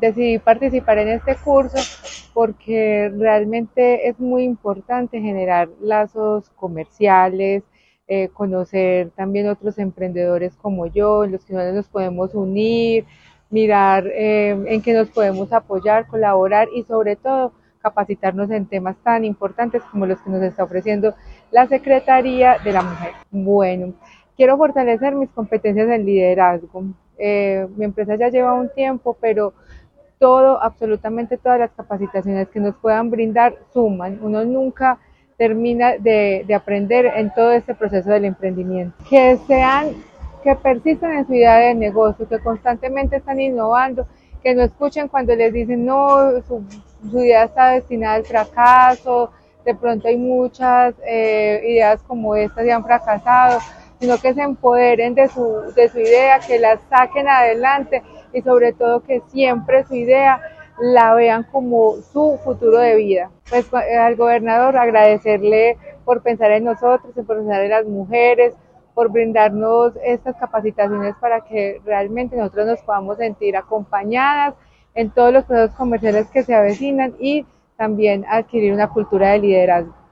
decidí participar en este curso porque realmente es muy importante generar lazos comerciales, conocer también otros emprendedores como yo, en los que nos podemos unir, mirar en qué nos podemos apoyar, colaborar y sobre todo capacitarnos en temas tan importantes como los que nos está ofreciendo la Secretaría de la Mujer. Bueno, quiero fortalecer mis competencias en liderazgo. Mi empresa ya lleva un tiempo, pero todo, absolutamente todas las capacitaciones que nos puedan brindar suman. Uno nunca termina de aprender en todo este proceso del emprendimiento. Que persistan en su idea de negocio, que constantemente están innovando, que no escuchen cuando les dicen no, su idea está destinada al fracaso, de pronto hay muchas ideas como estas y han fracasado, sino que se empoderen de su idea, que la saquen adelante y sobre todo que siempre su idea la vean como su futuro de vida. Pues al gobernador agradecerle por pensar en nosotros, por pensar en las mujeres, por brindarnos estas capacitaciones para que realmente nosotros nos podamos sentir acompañadas en todos los procesos comerciales que se avecinan y también adquirir una cultura de liderazgo.